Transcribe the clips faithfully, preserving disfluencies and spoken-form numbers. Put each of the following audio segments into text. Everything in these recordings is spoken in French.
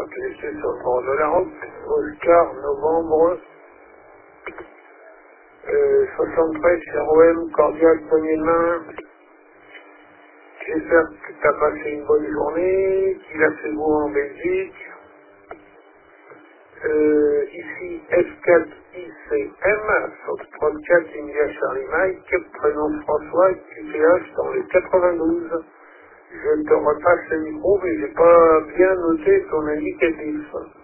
laissé sur le bord de la route. Oscar, novembre, euh, soixante-treize, R O M, cordial, poignée de main. J'espère que tu as passé une bonne journée, qu'il a fait beau en Belgique. Euh, ici F quatre I C M, Foxtrot quatre India Charlie Mike, prénom François, Q T H dans les quatre-vingt-douze. Je te repasse le micro, mais j'ai pas bien noté ton indicatif.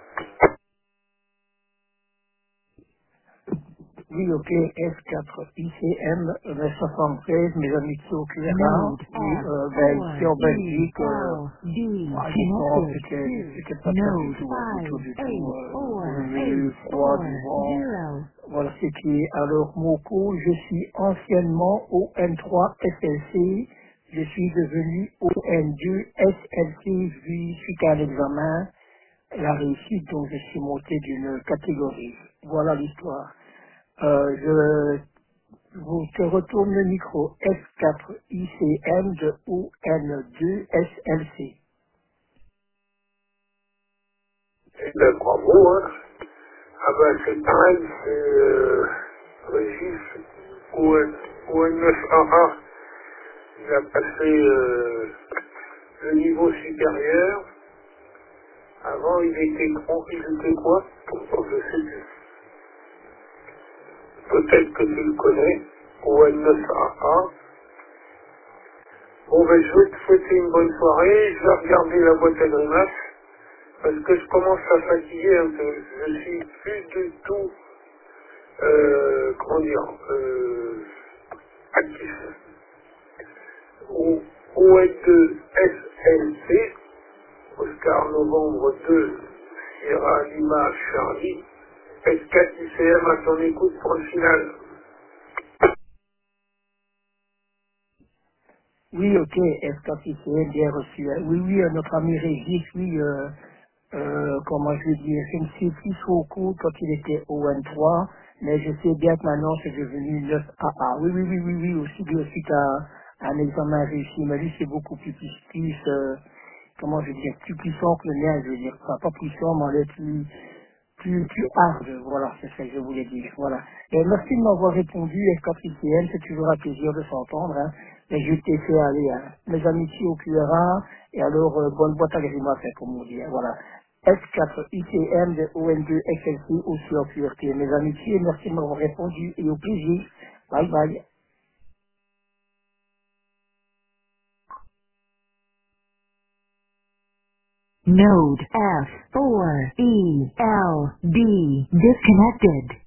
Oui, ok, F quatre I C M, euh, soixante-treize, mes amitiés au Q R A, oui, euh, ben, ici en Belgique, euh, ah, je pense que c'était c'était pas très du tout, hein, du tout, du tout, euh, le froid, du vent, voilà ce qui est. Alors, Moko, je suis anciennement au N trois S L C, je suis devenu au N deux S L C, vu suite à l'examen, la réussite, donc je suis monté d'une catégorie. Voilà l'histoire. Euh, je vous te retourne le micro F quatre I C M de O N deux S L C. Eh ben, bravo, hein. Ah ben, c'est pareil, c'est euh, Régis, O N neuf A A. Il a passé euh, le niveau supérieur. Avant, il était grand, il était quoi? Pourtant, je sais plus. Peut-être que tu le connais. O N neuf A A. Bon, ben, je vais te souhaiter une bonne soirée. Je vais regarder la boîte à grimaces. Parce que je commence à fatiguer un peu. Je suis plus du tout, euh, comment dire, euh, actif. O N deux S L C, Oscar Novembre deux, Sierra Lima Charlie, S quatre I C M à ton écoute pour le final. Oui, ok, F quatre I C M, bien reçu. hein. Oui, oui, euh, notre ami Régis, oui, euh, euh, comment je vais dire, je ne sais plus trop court quand il était au N trois, mais je sais bien que maintenant c'est devenu neuf A A. Oui, oui, oui, oui, oui, aussi bien suite à un examen réussi, mais lui c'est beaucoup plus, plus, plus euh, comment je veux dire, plus puissant que le mien, je veux dire, enfin, pas puissant, mais elle est plus, plus, plus hard, voilà, c'est ce que je voulais dire, voilà. Et merci de m'avoir répondu, F quatre I C M, c'est toujours un plaisir de s'entendre, hein. Mais je t'ai fait aller, hein. Mes amitiés au Q R A, et alors, euh, bonne boîte à grimaces, hein, comme on dit, hein, voilà. F quatre I C M de O N deux S L C, aussi en Q R T. Mes amitiés, merci de m'avoir répondu, et au plaisir. Bye bye. Node F four E L B disconnected.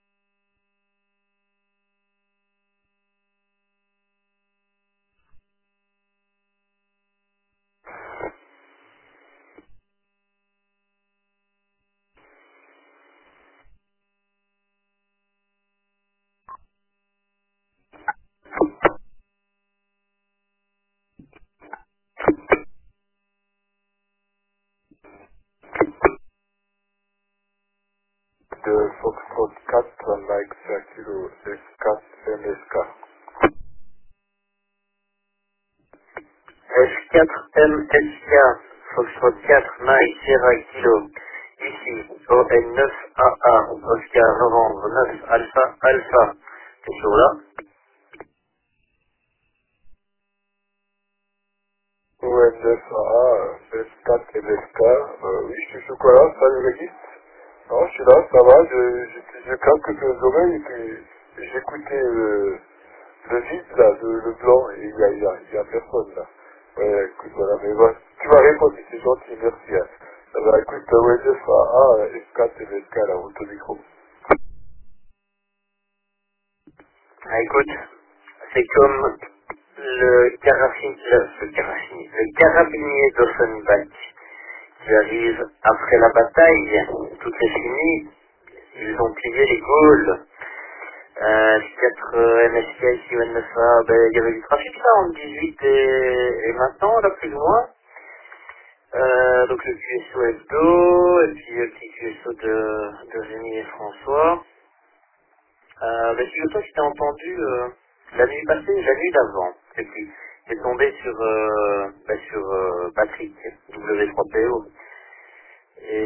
De Foxtrot quatre, Mike Circulo, F quatre M S K. F quatre M S K, Foxtrot quatre, Mike Sierra Kilo. Ici, O N neuf A A, Oscar Novembre neuf Alpha Alpha. T'es toujours là? O N neuf A A, F quatre M S K. Euh, oui, je suis chocolat, salut Régis. Non, je suis là, ça va, je, je, je capte que les oreilles et puis j'écoutais le, le vide là, le, le blanc, et il y a, il y a, il y a personne là. Ouais, écoute, voilà, mais voilà, tu m'as répondu, c'est gentil, merci. Hein. Ça va, écoute, O N neuf A A, F quatre M S K, là, au micro. Ah, écoute, c'est comme le carabinier, le, le carabinier, le carabinier d'Offenbach qui arrive après la bataille, tout est fini, ils ont plié les Gaules. Euh, quatre M S K ici, O N neuf A, ben, il y avait du trafic là, en dix-huit et, et maintenant, là, plus ou moins. Euh, donc le Q S O Hebdo, et puis le petit Q S O de, de Rémi et François. Euh, ben, figure-toi que je t'ai entendu euh, la nuit passée, la nuit d'avant, c'est plus. J'ai tombé sur, euh, ben, sur euh, Patrick, W trois P O. Et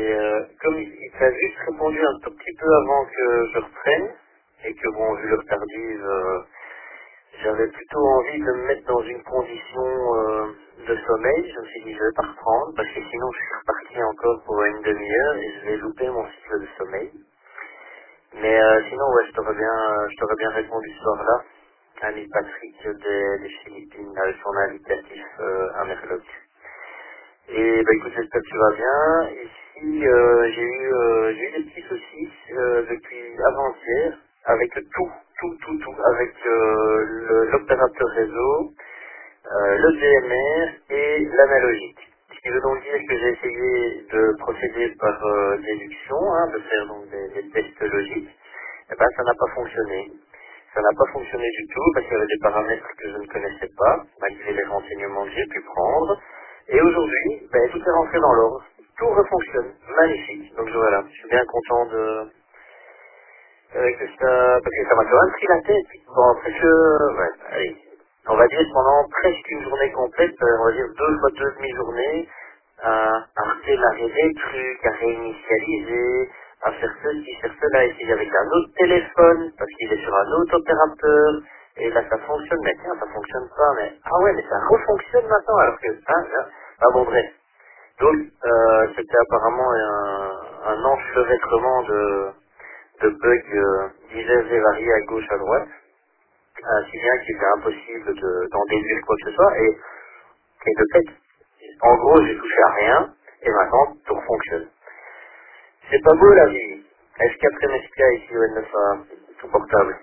tu as juste répondu un tout petit peu avant que je reprenne, et que bon, vu le tardive, euh, j'avais plutôt envie de me mettre dans une condition euh, de sommeil. Je me suis dit, je vais pas reprendre, parce que sinon je suis reparti encore pour une demi-heure, et je vais louper mon cycle de sommeil. Mais euh, sinon, ouais, je t'aurais bien, je t'aurais bien répondu ce soir-là, ami Patrick des, des Philippines, avec son invitatif euh, à Merloc. Et bah écoute, j'espère que tu vas bien. Ici, euh, j'ai eu, euh, j'ai eu des petits soucis euh, depuis avant-hier avec tout, tout, tout, tout, avec euh, le- l'opérateur réseau, euh, le D M R et l'analogique. Ce qui veut donc dire que j'ai essayé de procéder par euh, déduction, hein, de faire donc des, des tests logiques. Eh ben, ça n'a pas fonctionné. Ça n'a pas fonctionné du tout parce qu'il y avait des paramètres que je ne connaissais pas, malgré les renseignements que j'ai pu prendre. Et aujourd'hui, ben, tout est rentré dans l'ordre. Tout refonctionne. Magnifique. Donc voilà, je suis bien content de, euh, que ça, parce que ça m'a quand même pris la tête. Bon, presque, ouais, allez, on va dire pendant presque une journée complète, euh, on va dire deux fois deux demi-journées, à, à redémarrer des trucs, à réinitialiser, à faire ceci, faire cela, essayer avec un autre téléphone, parce qu'il est sur un autre opérateur, et là ça fonctionne, mais tiens, ça fonctionne pas, mais, ah ouais, mais ça refonctionne maintenant, alors que, hein, hein, ah bon, bref. Donc, euh, c'était apparemment un, un enchevêtrement de, de bugs euh, divers et variés à gauche, à droite, ainsi bien qu'il était impossible de- d'en déduire quoi que ce soit, et, et de fait, en gros, j'ai touché à rien, et maintenant, tout fonctionne. C'est pas beau la vie. S quatre M S K ici au N neuf A, tout portable.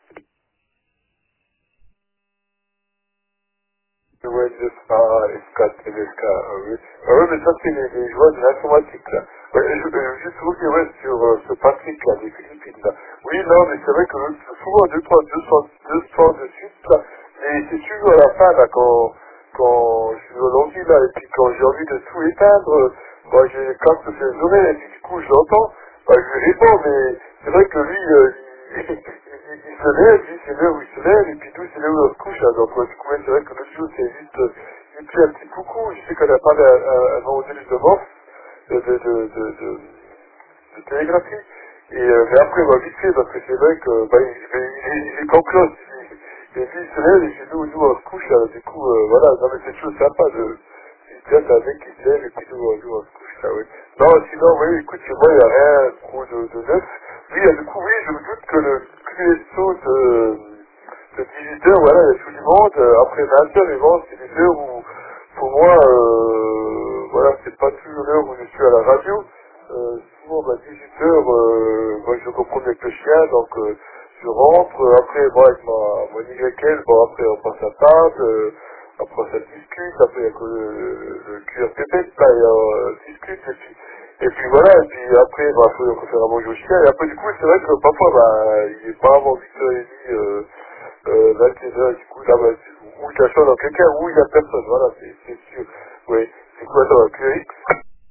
Ouais, de ça, S quatre, M S K, ah oui. Ah ouais, mais ça, c'est les, les joies de l'informatique, là. Ouais, je veux juste revenir, ouais, sur euh, ce Patrick, là, des Philippines, là. Oui, non, mais c'est vrai que euh, souvent, deux, trois, deux, soirs, deux soirs de suite, là, et c'est toujours à la fin, là, quand, quand je suis au lundi, là, et puis quand j'ai envie de tout éteindre, euh, moi, j'ai les cartes de ses oreilles, et puis du coup, je l'entends, bah, je lui réponds, mais c'est vrai que lui, euh, il, il, il se lève, lui, c'est l'heure où il se lève, et puis nous, c'est l'heure où on se couche, là, donc, ouais, du coup, ouais, c'est vrai que l'autre jour, c'est juste, euh, il fait un petit coucou, je sais qu'on a parlé à, à, à un moment donné de morse, de, de, de, de, de, de télégraphie. Et euh, mais après, bah, vite fait, parce que c'est vrai que bah, il, il, il, il est qu'en cloche. Il, et puis il se lève, et chez nous, nous on se couche, là, du coup, euh, voilà, non mais c'est toujours sympa de... C'est bien un mec qui se lève, et puis nous, euh, nous on se couche, là, oui. Non, sinon, oui, écoute, chez moi, il n'y a rien trop de, de neuf. Oui, euh, du coup, oui, je me doute que le Q S O de, de dix-huit heures, voilà, il y a tout du monde. Euh, après vingt heures, mais bon, c'est des heures où, pour moi, euh, voilà, c'est pas toujours l'heure où je suis à la radio. Euh, souvent, bah, dix-huit heures, euh, moi je comprends avec le chien, donc euh, je rentre, euh, après, moi avec ma, mon Y L, bon, après on passe à table, euh, après ça discute, après il y a que le, le Q R P P, là, il y a, euh, discute, et puis, et puis voilà, et puis après, bah, faut, faut faire à manger au chien, et après du coup, c'est vrai que parfois, bah, il est pas avant huit heures trente, euh, euh, vingt et une heures, du coup, là, bah, ou il t'achète dans quelqu'un, ou il y a personne, voilà, c'est c'est sûr. Oui, c'est quoi ça, Q R X?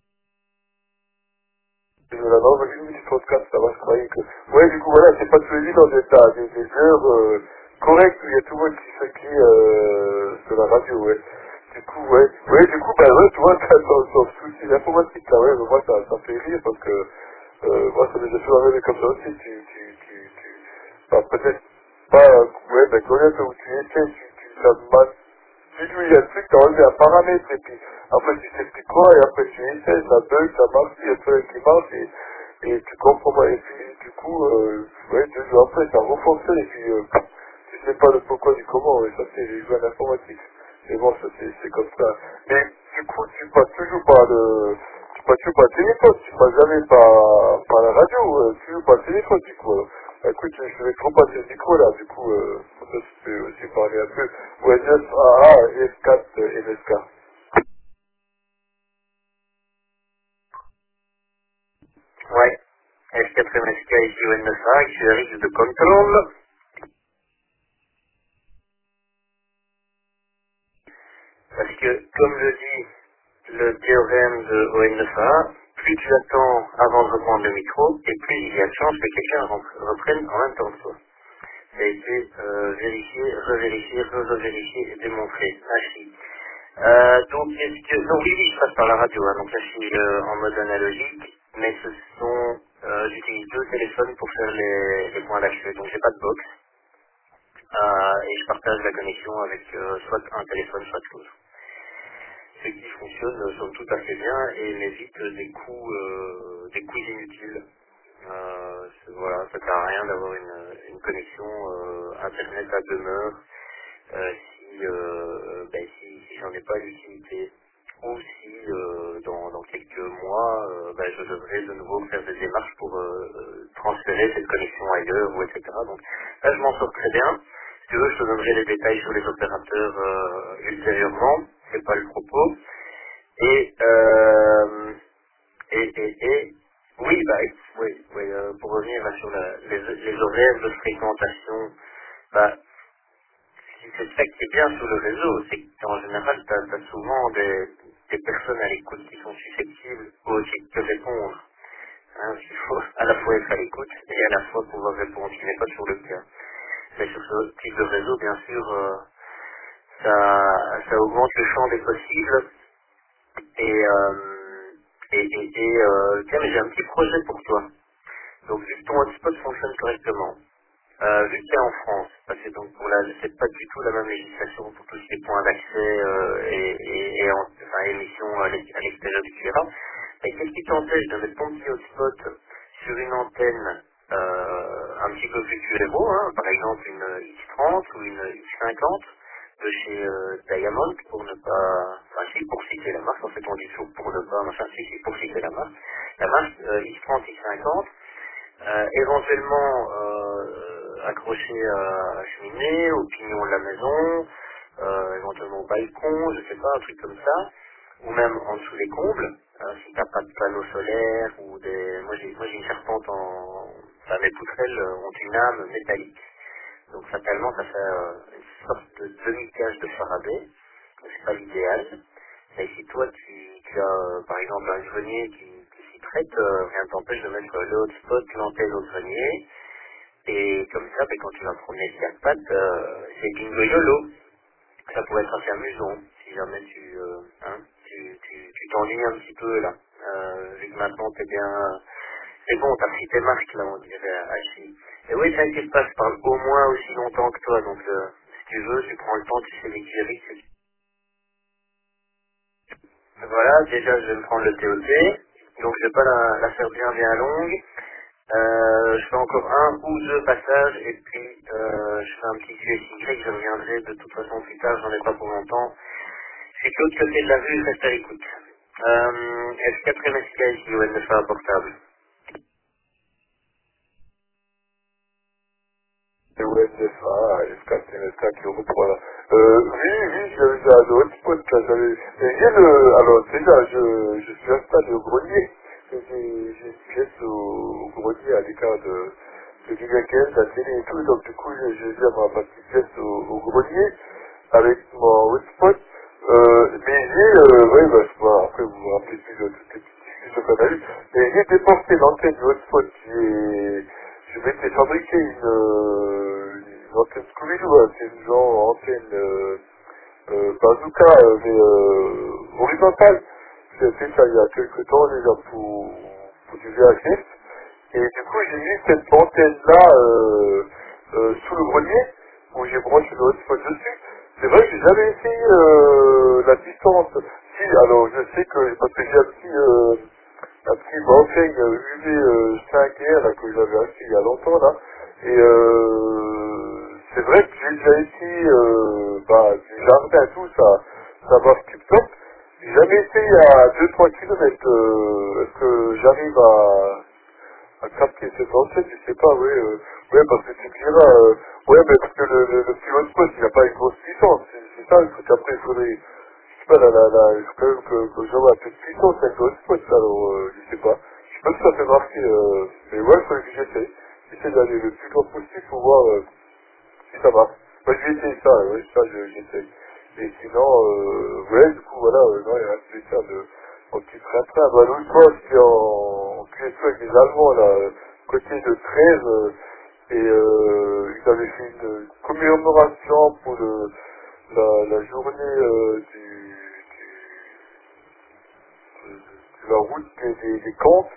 Je la norme du podcast, ça va, je croyais que... Ouais, du coup, voilà, c'est pas tous les jours dans des, tas, des, des heures euh, correctes où il y a tout le monde qui se crie euh, sur la radio, ouais. Du coup, ouais. Ouais, du coup, bah ouais, tu vois, t'as ton, ton souci d'informatique, là, ouais, mais moi, ça, ça fait rire parce que, euh, moi, ça m'est déjà fait arriver comme ça aussi, tu, tu, tu, tu... Enfin, peut-être pas, euh, ouais, ben, connaître où tu étais, tu, tu, ça m'a si lui, il y a un truc, t'as enlevé un paramètre, et puis après tu t'expliques quoi, et après tu essaies, ça bug, ça marche, il y a truc qui marche, et, et tu comprends pas, et puis du coup, euh, ouais, deux jours après, ça refonctionne, et puis euh, tu sais pas le pourquoi du comment, et ça c'est les joueurs d'informatique. Mais bon, ça c'est c'est comme ça. Mais du coup, tu passes toujours par le... Tu passes toujours par le téléphone, tu passes jamais par, par la radio, euh, toujours par le téléphone, du coup. Alors. Écoute, je vais trop passer le micro là, du coup, euh, comme ça je peux aussi parler un peu. Ouais, neuf A A et S quatre euh, M S K. Ouais. S quatre M S K ici au N neuf A, Q R X de contrôle. Parce que, comme le dit le théorème de O N neuf A, plus tu attends avant de reprendre le micro, et plus il y a de chances que quelqu'un rentre- reprenne en même temps que toi. Ça a été euh, vérifié, revérifié, re-revérifié et démontré. Ainsi. Euh, donc, est-ce que... Donc oui, oui, je passe par la radio, hein, donc là je suis euh, en mode analogique, mais ce sont téléphone pour faire les, les points d'accès. Donc j'ai pas de box. Euh, et je partage la connexion avec euh, soit un téléphone, soit l'autre. Ce qui fonctionne euh, somme toute assez bien et m'évite des coûts, euh, des coûts inutiles. Euh, c'est- voilà, ça sert à rien d'avoir une, une connexion euh, internet à demeure euh, si, euh, ben, si, si j'en ai pas l'utilité ou si euh, dans, dans quelques mois euh, ben, je devrais de nouveau faire des démarches pour euh, euh, transférer cette connexion ailleurs ou et cetera. Donc là je m'en sors très bien. Si tu veux, je te donnerai les détails sur les opérateurs euh, ultérieurement, c'est pas le propos. Et euh, et, et, et oui, bah, oui, oui euh, pour revenir là, sur la, les, les horaires de fréquentation, bah, si c'est ça qui est bien sur le réseau, c'est qu'en général, tu as souvent des, des personnes à l'écoute qui sont susceptibles aussi de te répondre. Hein, il faut à la fois être à l'écoute et à la fois pouvoir répondre, ce qui n'est pas toujours le cas. Mais sur ce type de réseau, bien sûr, euh, ça, ça augmente le champ des possibles. Et, euh, et, et, et euh, tiens, mais j'ai un petit projet pour toi. Donc, vu que ton hotspot fonctionne correctement, euh, vu qu'il est en France, parce que donc pour la, c'est pas du tout la même législation pour tous ces points d'accès euh, et, et, et en, enfin, émissions à l'ex- à l'extérieur du Q R A, mais qu'est-ce qui t'empêche de mettre ton petit hotspot sur une antenne euh, un petit peu plus Q R O, hein, par exemple une X trente ou une X cinquante de chez euh, Diamond, pour ne pas, enfin si, pour citer la marque, en fait on dit toujours pour ne pas, machin, si, si, pour citer la marque, la marque euh, X trente, X cinquante, euh, éventuellement euh, accroché à la cheminée, au pignon de la maison, euh, éventuellement au balcon, je sais pas, un truc comme ça, ou même en dessous des combles, euh, si t'as pas de panneaux solaires ou des... Moi j'ai moi j'ai une charpente en... Enfin mes poutrelles euh, ont une âme métallique. Donc fatalement ça fait euh, une sorte de demi-cage de Faraday, donc c'est pas l'idéal. Mais si toi tu, tu as euh, par exemple un grenier qui, qui s'y prête, euh, rien t'empêche de mettre le hotspot, l'antenne au grenier, et comme ça, ben, quand tu vas promener le quatre pattes, euh, c'est bingo yolo. Ça pourrait être assez amusant si jamais tu euh, hein, tu tu tu t'ennuies un petit peu là. Euh, vu que maintenant t'es bien, c'est bon, t'as pris tes marques là, on dirait à Hachi. Et oui, t'inquiète pas, je parle au moins aussi longtemps que toi, donc euh, si tu veux, tu prends le temps, tu fais les queries. tu- Voilà, déjà je vais me prendre le T O T, donc je vais pas la, la faire bien bien longue. Euh, je fais encore un ou deux passages et puis euh, je fais un petit Q S Y, je reviendrai de toute façon plus tard, j'en ai pas pour longtemps. C'est que l'autre côté de la rue, reste à l'écoute. Euh, F quatre M S K ici au N F A portable. Et ouais, c'est ça, F quatre, F quatre qui reprend là. Euh, oui, oui, j'avais déjà le hotspot, là, j'avais... Mais j'ai le... Alors, déjà, je, je suis installé au grenier. J'ai j'ai une pièce au, au grenier à l'écart de, de l'U G K, de la télé et tout, donc du coup, j'ai j'ai déjà ma, ma petite pièce au, au grenier avec mon hotspot. Euh, mais j'ai... Euh, ouais, bah, je sais pas, après, vous vous rappelez plus de toutes les petites discussions qu'on a eues, mais j'ai déporté l'antenne du hotspot qui est... Je m'étais fabriqué une, euh, une antenne Scooby-Doo, hein, c'est une genre antenne euh, euh, bazooka, euh, mais euh, horizontale. J'ai fait ça il y a quelques temps déjà pour, pour du V H S. Et du coup, j'ai mis cette antenne-là euh, euh, sous le grenier, où j'ai branché le hotspot dessus. C'est vrai que j'ai jamais essayé euh, la distance. Si, alors je sais que, parce que j'ai un petit... Euh, un petit enseigne U V euh, cinq R là, que j'avais acheté il y a longtemps là. Et euh, c'est vrai que j'ai déjà essayé euh, bah, du jardin tout ça, ça marche tip top. J'ai jamais essayé à deux trois kilomètres. Euh, est-ce que j'arrive à, à capter cette enseigne? Je sais pas, oui. Euh, ouais, parce que tu me diras, euh, ouais, mais parce que le, le, le petit hotspot il n'a pas une grosse puissance. C'est c'est ça le truc. Après, il faudrait je sais pas, la, la, la, il faut quand même que, que j'envoie un peu de puissance avec le hotspot, alors euh, je sais pas. Je sais pas si ça fait marquer, euh, mais ouais, il faudrait que j'essaie. J'essaie d'aller le plus loin possible pour voir euh, si ça marche. Moi, je vais essayer ça, ouais, ça, je- j'essaie. Et sinon, euh, ouais, du coup, voilà, euh, non, il reste plus faire de, mon petit train-train. Bah, l'autre fois, j'étais en, en Q S O avec les Allemands, là, euh, côté de treize, euh, et euh, ils avaient fait une commémoration pour le, la, la journée euh, du, du, de, de la route des, des, des comptes.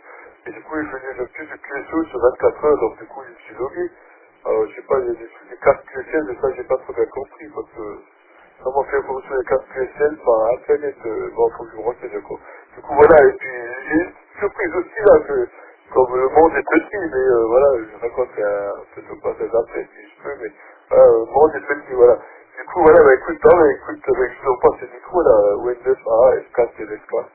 Et du coup, il venait le plus du Q S O sur vingt-quatre heures, donc du coup, je me suis logué. Alors, je sais pas, il y a des, des cartes Q S L, mais ça, j'ai pas trop bien compris, parce que ça m'a fait pour sur les cartes Q S L par Internet, euh, bon, faut que je me renseigne encore. Du coup, voilà, et puis, j'ai une surprise aussi, là, que, comme le monde est petit, mais euh, voilà, je raconte un peu de pas des après, si je peux, mais voilà, le monde est petit, voilà. Du coup, voilà, bah écoute, non, mais écoute, bah, je ne pas ce micro, là, Windows A, S quatre, T V S quatre.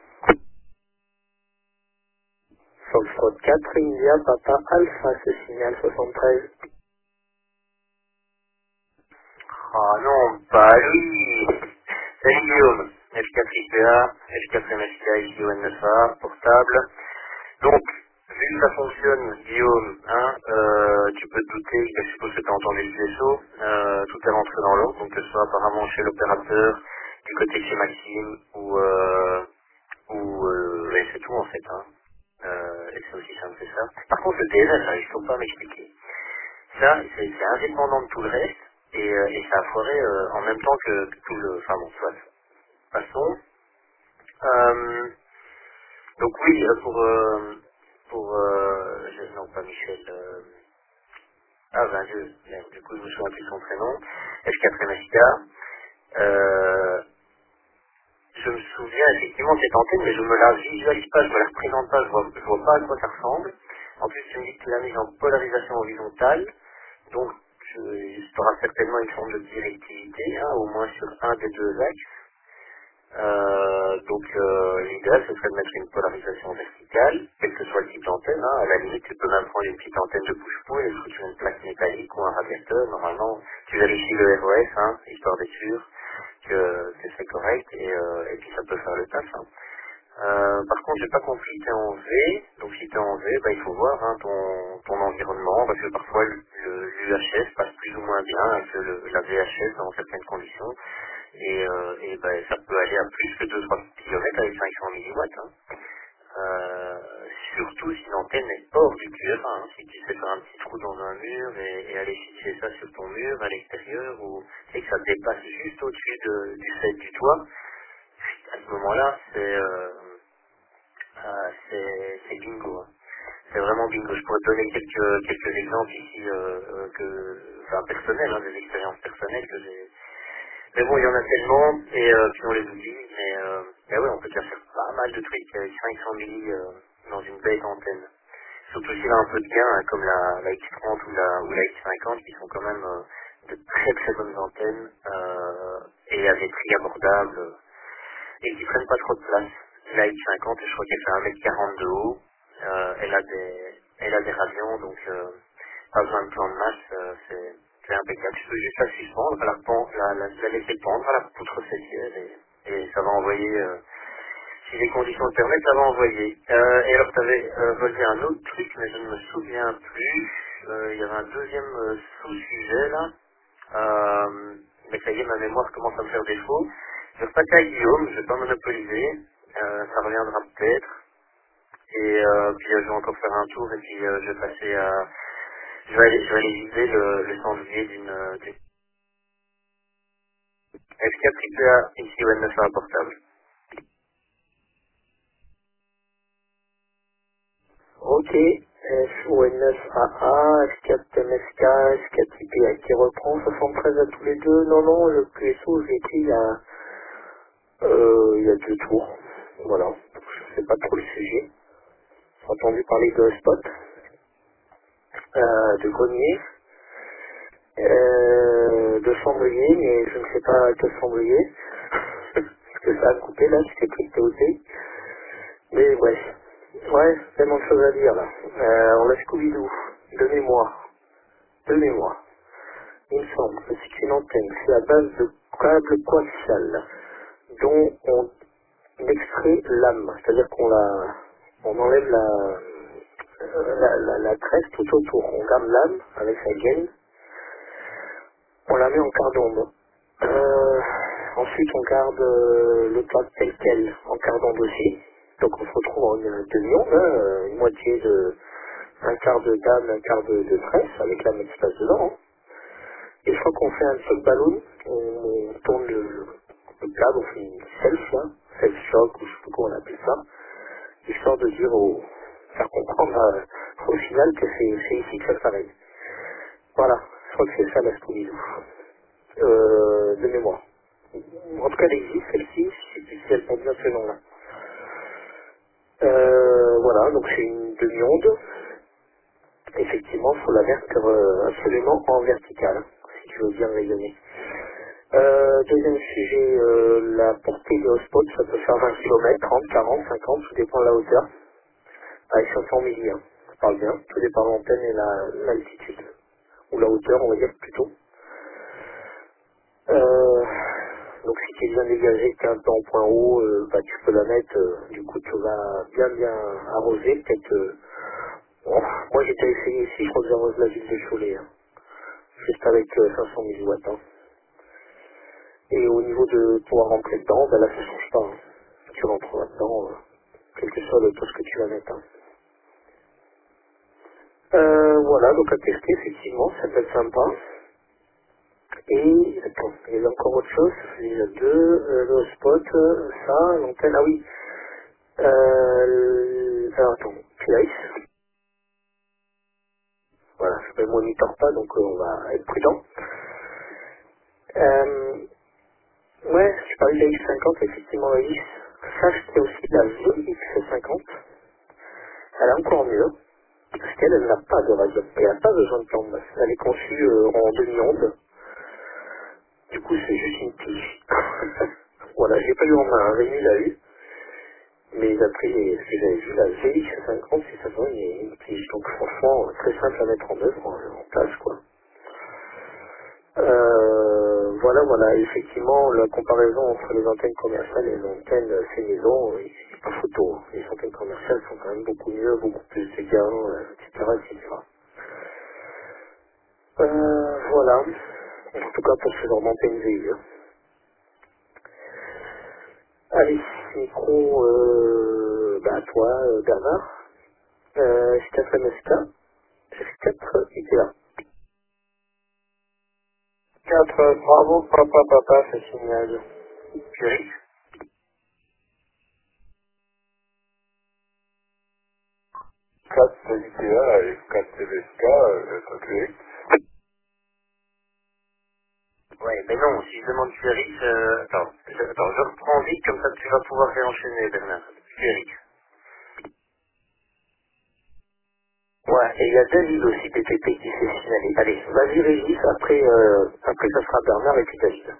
Foxtrot quatre, India, Papa Alpha, ce signal soixante-treize. Ah non, pas lui. Salut Guillaume, F quatre I P A, F quatre M S K, I O N neuf A, portable. Donc, vu que ça fonctionne, Guillaume, hein, euh, tu peux te douter, je suppose que tu as entendu le G S O, euh, tout est rentré dans l'ordre, donc que ce soit apparemment chez l'opérateur, du côté de chez Maxime, ou, euh, ou euh, et c'est tout en fait, hein. Euh, et c'est aussi simple que ça. Par contre, le D N S, là, il faut pas m'expliquer. Ça, c'est c'est indépendant de tout le reste, et, euh, et ça a foiré euh, en même temps que, que tout le... Enfin bon, soit. Passons. Euh, donc oui, euh, pour... Euh, pour euh, je, non, pas Michel. Euh, ah ben, je, merde, du coup, je me souviens plus de son prénom. F quatre M S K. Euh, je me souviens effectivement de cette antenne, mais je me la visualise pas, je me la représente pas, je vois, je vois pas à quoi ça ressemble. En plus, tu me dis que tu l'as mise en polarisation horizontale. Donc, je, tu auras certainement une forme de directivité, hein, au moins sur un des deux axes. Euh, donc, euh, l'idéal, ce serait de mettre une polarisation verticale, quel que soit le type d'antenne. Hein. À la limite, tu peux même prendre une petite antenne de push-pull et foutre sur une plaque métallique ou un radiateur. Normalement, tu vérifies le R O S, hein, histoire d'être sûr que, que c'est correct, et, euh, et puis ça peut faire le taf. Hein. Euh, par contre, j'ai pas compris, t'es en V, donc si t'es en V, bah, il faut voir hein, ton, ton environnement, parce que parfois l'U H S passe plus ou moins bien que le, la V H S dans certaines conditions, et, euh, et bah, ça peut aller à plus que deux trois kilomètres avec cinq cents milliwatts. Hein. Euh, surtout si l'antenne est hors du Q R A, hein, si tu sais faire un petit trou dans un mur et, et aller fixer ça sur ton mur à l'extérieur, ou et que ça dépasse juste au-dessus de- du fait du toit, à ce moment-là, c'est... Euh, ah, c'est c'est bingo. Hein. C'est vraiment bingo. Je pourrais te donner quelques, quelques exemples ici, euh, euh, que, enfin personnels, hein, des expériences personnelles que j'ai. Mais bon, il y en a tellement, et euh, puis on les oublie. Mais, euh, mais ouais, on peut déjà faire pas mal de trucs avec cinq cents milli euh, dans une bête antenne. Surtout s'il a un peu de gain, hein, comme la, la X trente ou la, ou la X cinquante, qui sont quand même euh, de très très bonnes antennes, euh, et à des prix abordables et qui prennent pas trop de place. La X cinquante, je crois qu'elle fait un mètre quarante de haut. Euh, elle a des, elle a des radians, donc euh, pas besoin de plan de masse, euh, c'est, c'est impeccable. Tu peux juste la suspendre, la, pen- la, la, la laisser pendre à la poutre fessière et, et ça va envoyer, euh, si les conditions le permettent, ça va envoyer. Euh, et alors tu avais euh, relevé un autre truc, mais je ne me souviens plus. Euh, Il y avait un deuxième euh, sous-sujet là. Euh, mais ça y est, ma mémoire commence à me faire défaut. Je vais repasser à Guillaume, je vais pas monopoliser, euh, ça reviendra peut-être. Et euh, puis euh, je vais encore faire un tour et puis euh, je vais passer à... Je vais aller, je vais aller viser le, le cendrier d'une euh, d'une F quatre I P A ici au N neuf A portable. Ok, F O N neuf A A, F quatre M S K, F quatre I P A qui reprend soixante-treize à tous les deux. Non, non, le Q S O, je l'ai pris il y a, euh, il y a deux tours. Voilà, je sais pas trop le sujet. J'ai entendu parler de spot, euh, de grenier, euh, de cendrier, mais je ne sais pas quel cendrier. Parce que ça a coupé là, c'était pris de T O T. Mais bref. Ouais, tellement de choses à dire là. Euh, on a Scooby-Doo, de mémoire. De mémoire. Il me semble que c'est une antenne, c'est à base de câble coaxial, dont on extrait l'âme. C'est-à-dire qu'on la, on enlève la, euh, la, la, la tresse tout autour. On garde l'âme avec sa gaine. On la met en quart d'onde. Euh, ensuite, on garde euh, le câble tel quel en quart d'onde aussi. Donc, on se retrouve en une demi-onde, hein, euh, une moitié de, un quart de dame, un quart de, de tresse, avec la même espace dedans. Hein. Et je crois qu'on fait un shock ballon, on, on tourne le, le câble, on fait une self, là, self shock, ou je sais pas comment on appelle ça, histoire de dire au, faire comprendre euh, au final que c'est c'est ici que ça s'arrête. Voilà, je crois que c'est ça la Scooby-Doo. Euh, de mémoire. En tout cas, elle existe, celle-ci, je sais plus si elle porte bien ce nom-là. Euh, voilà, donc c'est une demi-onde. Effectivement, il faut la mettre euh, absolument en verticale, si tu veux bien rayonner. Euh, deuxième sujet, euh, la portée des hotspots, ça peut faire vingt kilomètres, trente, quarante, cinquante, tout dépend de la hauteur, avec cinq cents milli, hein. Ça parle bien, tout dépend de l'antenne et la- l'altitude, ou la hauteur, on va dire plutôt. Euh, donc si tu es bien dégagé, que tu es un peu en point haut, euh, bah, tu peux la mettre, euh, du coup tu vas bien bien arroser, peut-être... Euh, bon, moi j'ai déjà essayé ici, je crois que j'arrose la ville de Cholet, hein, juste avec euh, cinq cents milliwatts. Hein. Et au niveau de pouvoir rentrer dedans, bah là ça change pas. Hein. Tu rentres là-dedans, euh, quel que soit le poste que tu vas mettre. Hein. Euh, voilà, donc à tester, effectivement, ça peut être sympa. Et, attends, il y avait encore autre chose, il y a deux, euh, le spot, euh, ça, l'antenne, ah oui. Euh, alors attends, Place. Voilà, je ne monitore pas, donc euh, on va être prudent. Euh, ouais, je parlais de la X cinquante, effectivement, la X. Sache qu'il y a aussi la V X cinquante. Elle est encore mieux, parce qu'elle elle n'a pas de radio. Elle n'a pas besoin de plan de masse. Elle est conçue euh, en demi-onde. Du coup, c'est juste une tige. Voilà, j'ai pas eu en main, hein. Rémi l'a eu. Mais d'après les- ce que j'avais vu, la V X cinquante, c'est ça, il y a une tige. Donc franchement, très simple à mettre en œuvre, en, en place, quoi. Euh, voilà, voilà, effectivement, la comparaison entre les antennes commerciales et les antennes euh, fait maison, euh, c'est pas photo. Les antennes commerciales sont quand même beaucoup mieux, beaucoup plus de gains, euh, et cetera, et cetera. Euh, voilà. En tout cas, pour ce genre d'antenne V U. Allez, micro, euh, bah, toi, euh, Bernard. Euh, F quatre M S K, F quatre I T A. quatre, bravo, papa, papa, c'est signal. Chérie. quatre I T A et quatre T V S K, euh, ça fait. Ouais, mais non, si je demande Chérie, euh, attends, je, attends, je reprends vite, comme ça tu vas pouvoir réenchaîner, Bernard. Chérie. Ouais, et il y a David aussi, P T P, qui s'est signalé. Allez, vas-y Régis, après, euh, après ça sera Bernard et puis David.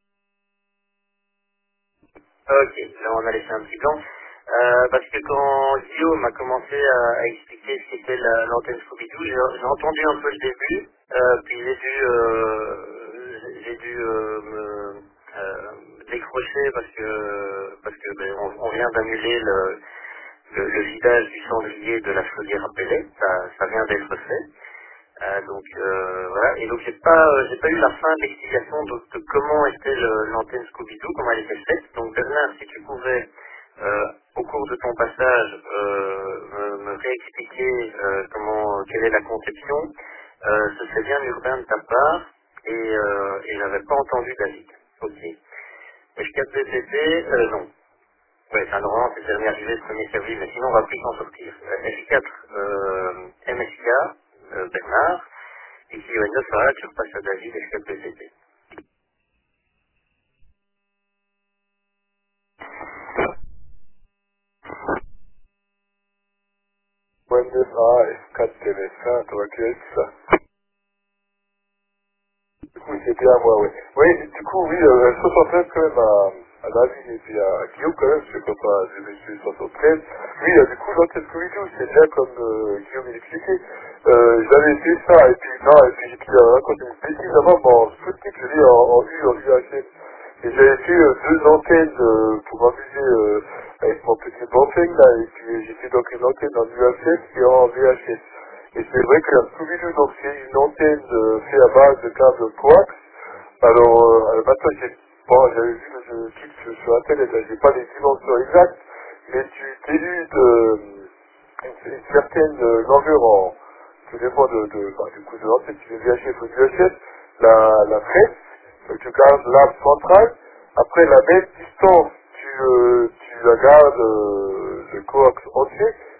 Ok, là on a laissé un petit blanc. Euh, parce que quand Guillaume a commencé à, à expliquer ce qu'était la- l'antenne Scooby-Doo, j'ai j'ai entendu un peu le début, euh, puis j'ai dû, euh, j'ai j'ai dû euh, me euh, décrocher parce que, parce que ben, on, on vient d'annuler le, le, le vidage du cendrier de la chaudière à pellet, ça, ça vient d'être fait. Euh, donc euh, voilà, et donc j'ai pas euh, j'ai pas eu la fin de l'explication de, de comment était le- l'antenne Scooby-Doo, comment elle était faite. Donc Bernard, si tu pouvais euh, au cours de ton passage euh, me, me réexpliquer euh, comment quelle est la conception, euh, ce serait bien urbain de ta part et, euh, et j'avais pas entendu David. Ok. F quatre B T T, euh, non. Ouais, enfin normalement c'est jamais arrivé le premier service, mais sinon on va plus s'en sortir. Euh, F quatre euh, M S K, euh, Bernard. Et si Windows sera là, tu repasses à David et je fais P C T. Windows A, F quatre T V S K, ça va que être ça. Du coup, c'est bien moi, oui. Oui, du coup, oui, euh, soixante-treize quand même à, à David et puis à Guillaume quand même, je sais pas, j'ai monsieur soixante-treize. Oui, euh, du coup, l'antenne Scooby-Doo, c'est bien comme euh, Guillaume l'expliquait. Euh, j'avais fait ça, et puis non, et puis j'ai pris euh, raconté une bêtise avant, mon Sputnik, je l'ai en, en U, en U H S. Et j'avais fait euh, deux antennes euh, pour m'amuser euh, avec mon petit Banfeng là, et puis j'ai fait donc une antenne en U H S et en V H S. Et c'est vrai que la Scooby-Doo, donc c'est une antenne euh, faite à base de câbles coax. Alors, euh, alors maintenant, j'ai, bon, j'avais vu que je quitte sur, sur Internet, là, j'ai pas les dimensions exactes, mais tu t'éludes euh, une, une certaine euh, longueur en, tout dépend de, de, bah, du coup de l'antenne, tu veux V H S ou V H S, la, la tresse, donc tu gardes l'arbre central, après la même distance, tu, euh, tu la gardes euh, le coax entier,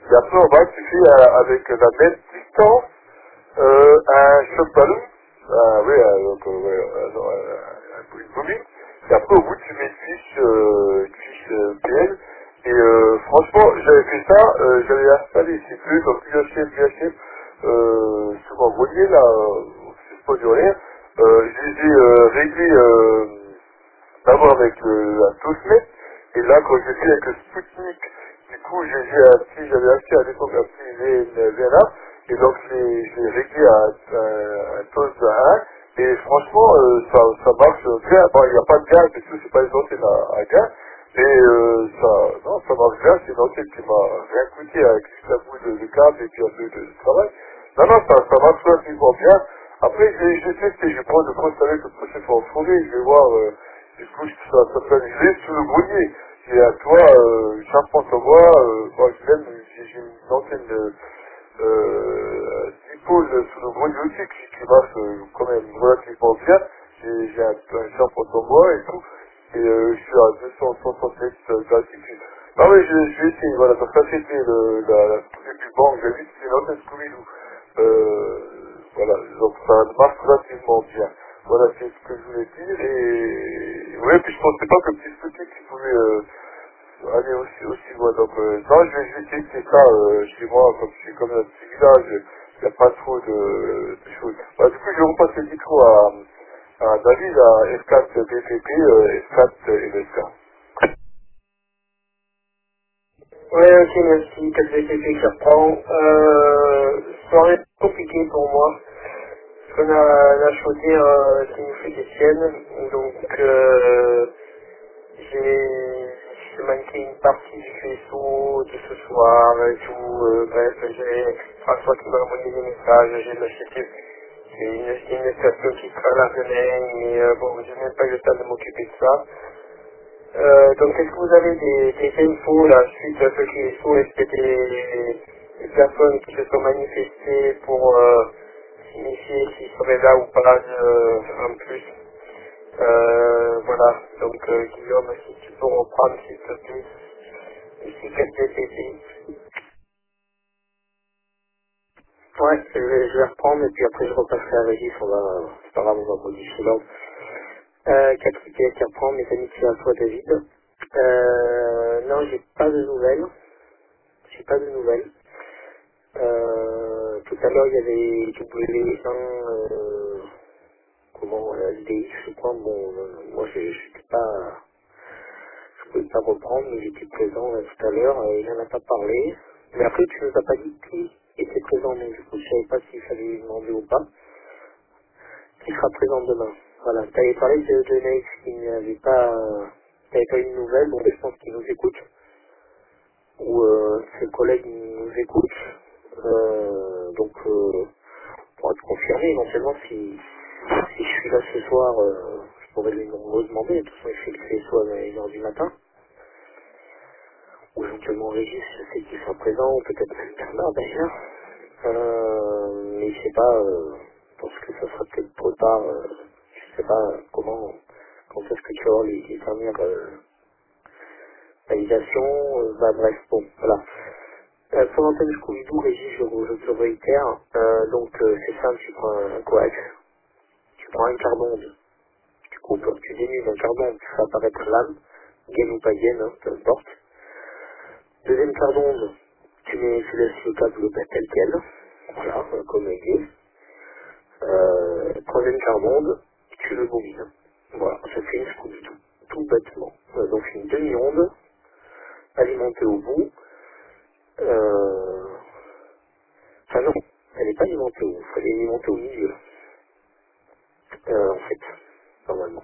Et après, en bas, tu fais euh, avec la même distance euh, un choc ballon. Ah, oui, euh, donc, euh, ouais, euh, non, euh, une bobine. Et après, au bout, tu mets une fiche, euh, une fiche euh, P L. Et euh, franchement, j'avais fait ça, euh, j'avais installé ces deux dans U H M, U H M, euh, sur mon grenier, là, euh, c'est pas du rien. Euh, je les ai euh, réglés euh, d'abord avec euh, un Tosmet, et là, quand j'ai fait avec le Sputnik, du coup, j'ai j'ai un petit, j'avais acheté à l'époque un petit V N A, et donc j'ai j'ai réglé à un, un tos de un, et franchement, euh, ça, ça marche bien. Bon, il n'y a pas de gaz, et tout, c'est pas les antennes à, à gaz, mais euh, ça, non, ça marche bien, c'est une antenne qui m'a rien coûté avec juste la boule de, de câble et puis un peu de, de travail. Non, non, ça, ça marche relativement bien. Après, j'ai j'ai testé, je vais prendre le poste avec le prochain fois en fourré, je vais voir, euh, du coup, ça, ça peut aller sous le grenier. J'ai un toit, euh, charpente en bois, euh, moi, je l'aime, j'ai j'ai une antenne de, euh, dipôle sous le grenier aussi qui, qui marche euh, quand même relativement bien. J'ai j'ai un, un charpente en bois et tout, et euh, je suis à deux cent soixante mètres d'altitude. Non mais je, je vais essayer, voilà, donc ça c'était le, la, la Scooby du banc, j'ai vu que c'est une antenne Scooby-Doo. Euh, voilà, donc ça marche relativement bien. Voilà, c'est ce que je voulais dire, et ouais, puis je pensais pas que le petit Scooty qui pouvait euh, aller aussi, aussi loin, donc euh, non, je vais, je vais essayer de faire ça euh, chez moi, comme je suis comme un petit village, il n'y a pas trop de, de choses. Bah, du coup, je repasse le micro à, à David, à F quatre B P P, euh, F quatre et M S K. Ouais, ok, merci. quatre V T P qui reprend. Euh, soirée compliquée pour moi. Parce qu'on a la chaudière euh, qui nous fait des siennes. Donc, euh, j'ai j'ai manqué une partie du Q S O de ce soir et tout. Euh, bref, j'ai François qui m'a envoyé des messages. J'ai lâché c'est une, c'est une station qui sera à la Rennes, mais euh, bon, j'ai même pas eu le temps de m'occuper de ça. Euh, donc, est-ce que vous avez des, des infos là, suite à ce qui est faux? Est-ce qu'il y a des, des personnes qui se sont manifestées pour euh, signifier s'ils seraient là ou pas euh, en plus? Euh, voilà, donc euh, Guillaume, si tu peux reprendre s'il te plaît, ici quelques P P. Ouais, je vais, je vais reprendre et puis après je repasserai à Régis, on va, c'est pas grave, on va modifier l'ordre. Euh, quatre I P S qui reprend, mes amitiés à toi David. Euh, non, j'ai pas de nouvelles. J'ai pas de nouvelles. Euh, tout à l'heure, il y avait W un, euh, comment, euh, L D X, je crois. Bon, euh, moi, je n'étais pas, je pouvais pas reprendre, mais j'étais présent là, tout à l'heure, et il n'en a pas parlé. Mais après, tu nous as pas dit qui était présent, donc du coup, je savais pas s'il fallait lui demander ou pas. Qui sera présent demain. Voilà, tu avais parlé de, de Naïs qui n'avait pas, euh, t'avais pas une nouvelle, bon, je pense qu'il nous écoute. Où euh, ses collègues nous écoutent. Euh, donc, euh, pour être confirmé, éventuellement, si, si je suis là ce soir, euh, je pourrais lui redemander. De toute façon, il fait le fait soit à une heure du matin, ou éventuellement Régis, je sais qu'il sera présent, ou peut-être même Bernard d'ailleurs. Euh, mais je sais pas, euh, je pense que ça sera peut-être trop tard. Euh, je sais pas comment, quand est-ce que tu vas avoir les, les dernières euh, validations. Euh, bah bref, bon, voilà. Euh, pour l'antenne Scooby-Doo, Régis, je, je te le réitère. Euh, donc euh, c'est simple, tu prends un, un coax, tu prends un quart d'onde, tu coupes, tu dénudes un quart d'onde, tu fais apparaître l'âme, gaine ou pas gaine, hein, peu importe. Deuxième quart d'onde, tu mets tu laisses le câble tel quel, voilà, euh, comme il est. Euh, troisième quart d'onde, tu le bobines. Voilà, ça fait une Scooby-Doo, tout bêtement. Euh, donc une demi-onde, alimentée au bout. Euh, Enfin non, elle n'est pas alimentée au bout, elle est alimentée au milieu, euh, en fait, normalement.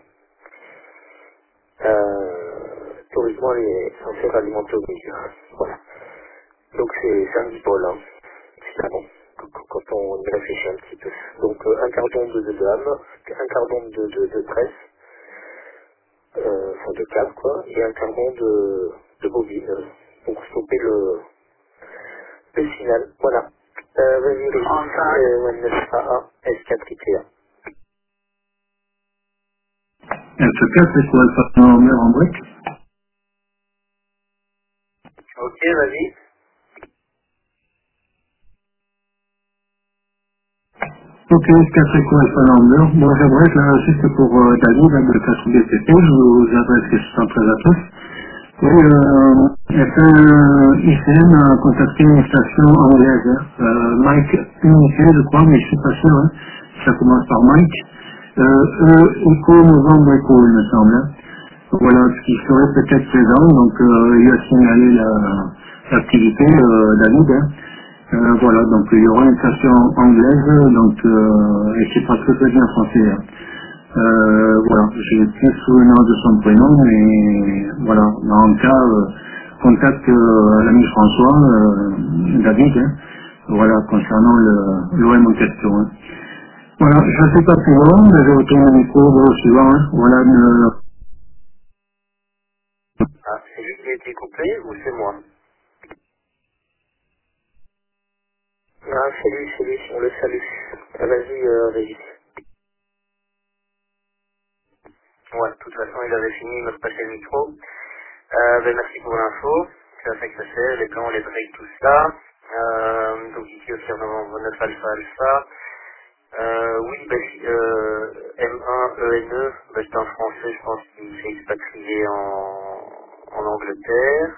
Euh, théoriquement, elle est censée être alimentée au milieu. Voilà. Donc c'est c'est un dipôle, hein, finalement, quand quand on y réfléchit un petit peu. Donc euh, un quart d'onde de dame, un quart d'onde de, de, de tresse, euh, enfin de câble quoi, et un quart d'onde de, de bobine euh, pour stopper le, le signal. Voilà. Euh, vas-y, Régis, euh, N neuf A A, S quatre I P A. En tout cas, c'est quoi le patron en mer en brique? Ok, vas-y. Ok, quatre échos Alpha Number. Bon, j'aimerais là, juste pour euh, David, hein, de quatre B T P, je vous adresse que je suis très à tous. Oui, euh, F un I C M a contacté une station anglaise, hein, euh, Mike Unique, je crois, mais je suis pas sûr, hein. Ça commence par Mike. Euh, eux, Echo Novembre Echo, il me semble. Hein. Voilà, ce qui serait peut-être présent, donc euh, il a signalé la- l'activité, euh, David. Hein. Euh, voilà, donc il y aura une station anglaise, donc euh, et c'est pas très très bien français. Hein. Euh, voilà, j'ai plus souvenir de son prénom, mais voilà, dans le cas, euh, contacte euh, l'ami François, euh, David, hein, voilà, concernant l'O M en question. Hein. Voilà, je ne sais pas plus long, mais je retourne au micro au suivant. Hein. Voilà, une, Ah, c'est lui qui a été coupé ou c'est moi? Ah, c'est lui, c'est lui, on le salue. Ah, vas-y, euh, Régis. Ouais, de toute façon, il avait fini, il m'a repassé le micro. Euh, ben, merci pour l'info. C'est à ça que ça sert, les plans, les breaks, tout ça. Euh, donc ici aussi en novembre neuf alpha alpha. Euh, oui, ben, euh, M un E N E, ben, c'est un français, je pense, qui s'est expatrié en, en Angleterre.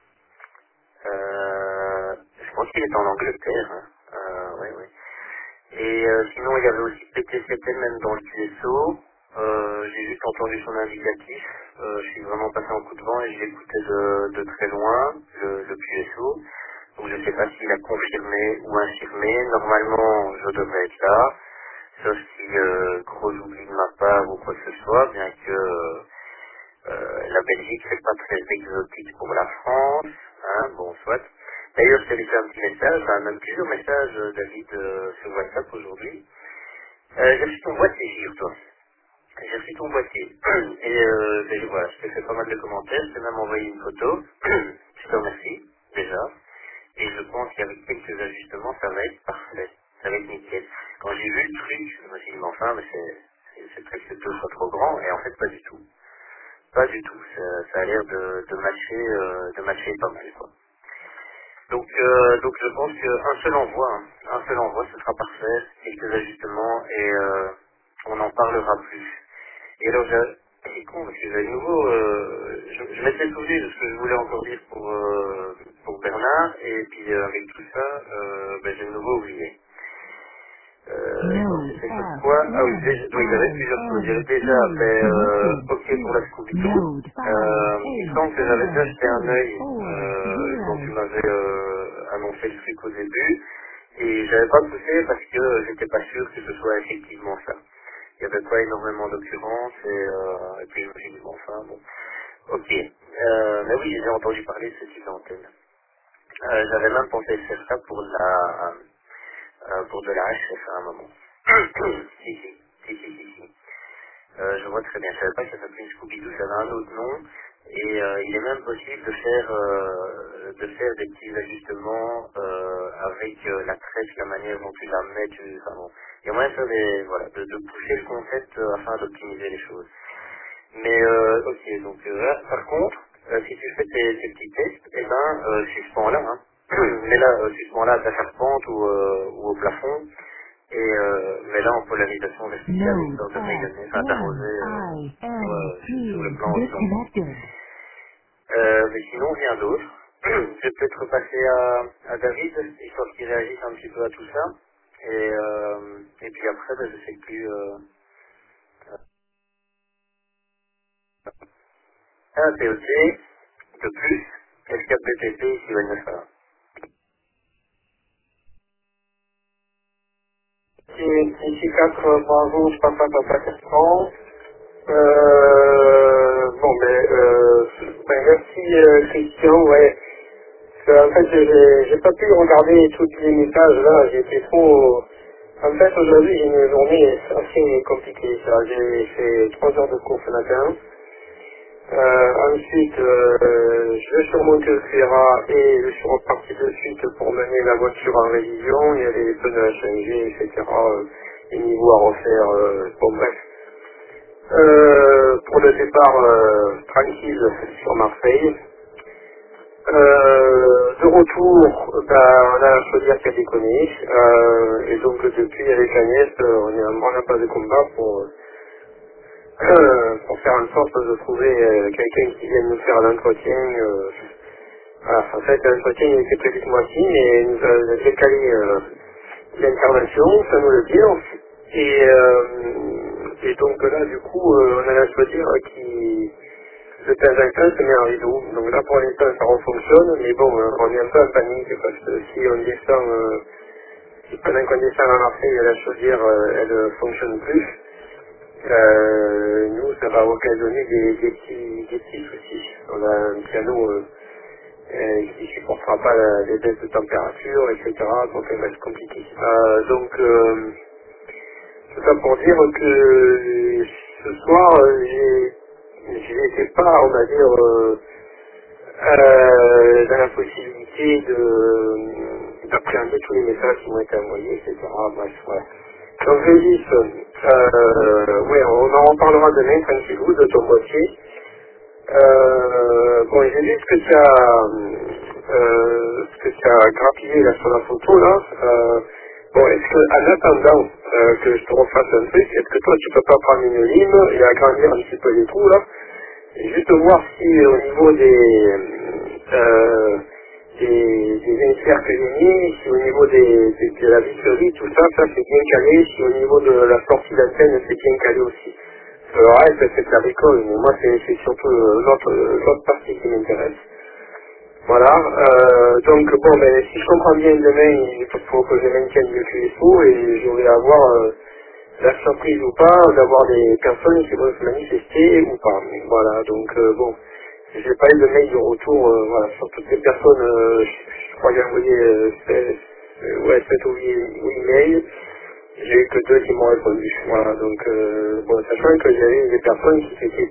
Euh, je pense qu'il est en Angleterre. Hein. Euh, ouais, ouais. Et euh, sinon, il y avait aussi P T sept N même dans le Q S O. Euh, j'ai juste entendu son indicatif. Euh, je suis vraiment passé en coup de vent et je l'écoutais de, de très loin, le, le Q S O. Donc je ne sais pas s'il a confirmé ou infirmé. Normalement, je devrais être là. Sauf si euh, gros oubli de ma part ou quoi que ce soit, bien que euh, la Belgique c'est pas très exotique pour la France. Hein, bon, soit. D'ailleurs, je t'ai laissé un petit message, enfin, même plusieurs messages, euh, David, euh, sur WhatsApp aujourd'hui. Euh, j'ai reçu ton boîtier, figure-toi. J'ai reçu ton boîtier. Et euh, ben, voilà, je t'ai fait pas mal de commentaires, je t'ai même envoyé une photo. Je te remercie, déjà. Et je pense qu'avec quelques ajustements, ça va être parfait. Ça va être nickel. Quand j'ai vu le truc, je me suis dit, mais enfin, mais c'est c'est- c'est presque deux fois trop grand. Et en fait, pas du tout. Pas du tout. Ça, ça a l'air de, de matcher, euh, de matcher pas mal, quoi. Donc, euh, donc je pense qu'un seul envoi, hein, un seul envoi, ce sera parfait, quelques ajustements et euh, on n'en parlera plus. Et alors, j'ai- c'est con parce que j'ai de nouveau, euh, je, je m'étais souvenu de ce que je voulais encore dire pour, euh, pour Bernard et puis euh, avec tout ça, euh, ben, j'ai de nouveau oublié. Euh, c'est sur quoi? Ah oui, déjà, oui, j'avais plusieurs choses. J'avais déjà fait euh, OK pour la Scooby-Doo. Euh, il me semble que j'avais déjà jeté un œil euh, quand tu m'avais euh, annoncé le truc au début. Et j'avais pas poussé parce que j'étais pas sûr que ce soit effectivement ça. Il n'y avait pas énormément d'occurrences et, euh, et puis je me suis dit, bon, enfin, bon. Ok. Euh, mais oui, j'ai entendu parler de ce type d'antenne. Euh, j'avais même pensé faire ça pour la euh, pour de la H F à un moment. si, si, si, si, si, si. Euh, je vois très bien. Je savais pas que ça s'appelait une Scooby-Doo, ça avait un autre nom. Et euh, il est même possible de faire euh, de faire des petits ajustements euh, avec euh, la crèche, la manière dont tu la mets, tu, enfin bon. Il y a moyen de faire des, voilà, de, de pousser le concept euh, afin d'optimiser les choses. Mais euh, ok, donc euh, là, par contre, euh, si tu fais tes, tes petits tests, eh ben, euh, suspends-la, hein. Mais là, euh, suspends-la à ta charpente ou, euh, ou au plafond, et euh, mets-la en polarisation verticale, histoire de rayonner, enfin d'arroser euh, ouais, sur le plan horizontal. Euh, mais sinon, rien d'autre. Je vais peut-être repasser à, à David, histoire qu'il réagisse un petit peu à tout ça. Et, euh, et puis après, ben, je sais plus... Euh, un P O C, de plus, S quatre B T P, ici, ouais, ça. Ici quatre, bravo, je passe à papa quatre ans. Euh, bon, mais, euh, ben, merci, euh, Christian, ouais. Parce que, en fait, j'ai j'ai pas pu regarder tous les messages, là, j'étais trop... En fait, aujourd'hui, j'ai une journée assez compliquée, ça. J'ai fait trois heures de course le matin. Euh, ensuite, euh, je suis remonté au Cuera et je suis reparti de suite pour mener la voiture en révision. Il y avait les pneus à changer, et cetera. euh, Les niveaux à refaire. Euh, bon, bref. Euh, pour le départ euh, tranquille sur Marseille. Euh, de retour, bah, on a la chaudière qui a déconné, euh, et donc depuis avec Agnès, euh, on est en branle pas de combat pour, euh, pour faire en sorte de trouver euh, quelqu'un qui vienne nous faire l'entretien. Euh, voilà, en fait, l'entretien il était prévu ce mois-ci, mais il nous a décalé euh, l'intervention, ça nous le dire. Et, euh, et donc là, du coup, euh, on a la chaudière qui de temps en temps se met en rideau. Donc là pour l'instant ça refonctionne, mais bon, euh, on est un peu en panique parce que si on descend, euh, si pendant qu'on descend à Marseille la chaudière euh, elle ne fonctionne plus, euh, nous ça va occasionner des, des, petits, des petits soucis. On a un piano euh, euh, qui ne supportera pas la, les baisses de température, et cetera. Donc ça va être compliqué. Euh, donc euh, tout ça pour dire que ce soir euh, j'ai je n'étais pas, on va dire, euh, euh, dans la possibilité de d'appréhender tous les messages qui m'ont été envoyés, et cetera. Bref, voilà. Donc Régis, euh, ouais, on en reparlera demain, tranquillou, de ton boîtier. Euh, bon, j'ai vu ce que tu as, euh, ce que tu as grappillé là sur la photo là. Euh, bon, est-ce que, en attendant euh, que je te refasse un truc, est-ce que toi tu peux pas prendre une lime et agrandir un petit peu les trous là? Et juste voir si au niveau des, euh, des, des inserts que j'ai mis, si au niveau des, des- de la visserie, tout ça, ça c'est bien calé, si au niveau de la sortie d'antenne c'est bien calé aussi. Le reste c'est de la bricole, mais moi c'est c'est surtout euh, l'autre l'autre partie qui m'intéresse. Voilà, euh, donc bon ben si je comprends bien demain, il faut que je maintienne le Q S O et j'aurai à voir euh, la surprise ou pas d'avoir des personnes qui vont se manifester ou pas. Mais voilà, donc euh, bon, j'ai pas eu de mail de retour euh, voilà, sur toutes les personnes, euh, je, je crois que j'ai envoyé euh, sept, euh, ouais, sept ou huit mails, j'ai eu que deux qui m'ont répondu. Voilà, donc euh, bon, sachant que j'avais des personnes qui s'étaient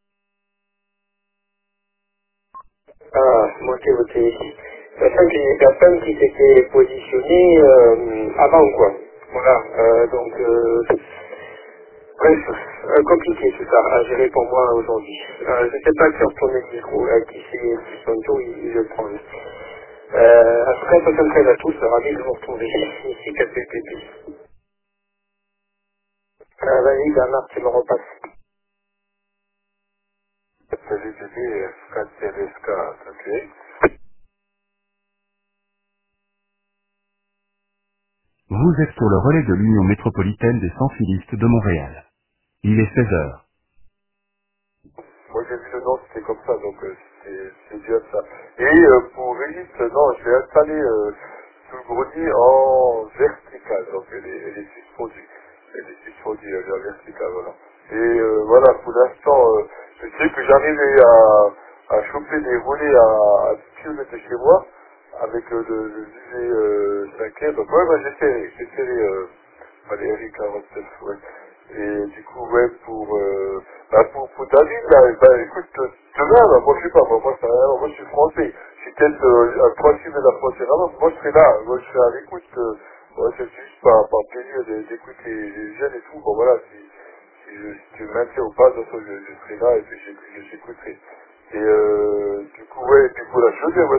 ah, monté au T. Sachant qu'il y a des personnes qui s'étaient positionnées euh, avant quoi. Voilà, euh, donc euh, bref, euh, compliqué tout ça à gérer pour moi aujourd'hui. Euh, je ne sais pas qui retourne le micro, là, qui c'est qui son tour, il, il le prend. Euh, en tout cas, soixante-treize à tous, ravi de vous retrouver ici, Café Pépi. Euh, vas-y, Bernard, tu me repasses. P V P B, quatre T V S K, ok. Vous êtes sur le relais de l'Union métropolitaine des sans-filistes de Montréal. Il est seize heures. Moi j'ai vu le nom, c'était comme ça, donc euh, c'est c'est bien ça. Et euh, pour Régis, non, je vais installer euh, tout le grenier en vertical, donc elle est, elle est suspendue. Elle est suspendue, elle est en vertical, voilà. Et euh, voilà, pour l'instant, euh, je sais que j'arrivais à, à choper des volets à, à dix kilomètres de chez moi, avec euh, le, le visée euh, cinq R, donc ouais, bah, j'ai serré, j'ai serré, euh, allez, R I quarante-neuf, ouais. Et du coup, ouais, pour, euh, bah, pour, pour David, là, bah, écoute, demain, là, moi, je sais pas, moi, moi, ça, moi, je suis français. Si peut-être euh, un pointu de la France, moi, je serai là, moi, je serai à l'écoute, euh, ouais, c'est juste par, par plaisir de- d'écouter les jeunes et tout, bon, voilà, si, si, je, si tu maintiens ou pas, de toute façon, je, je serai là et puis je, je j'écouterai. Et, euh, du coup, ouais, et puis pour la chose, ouais,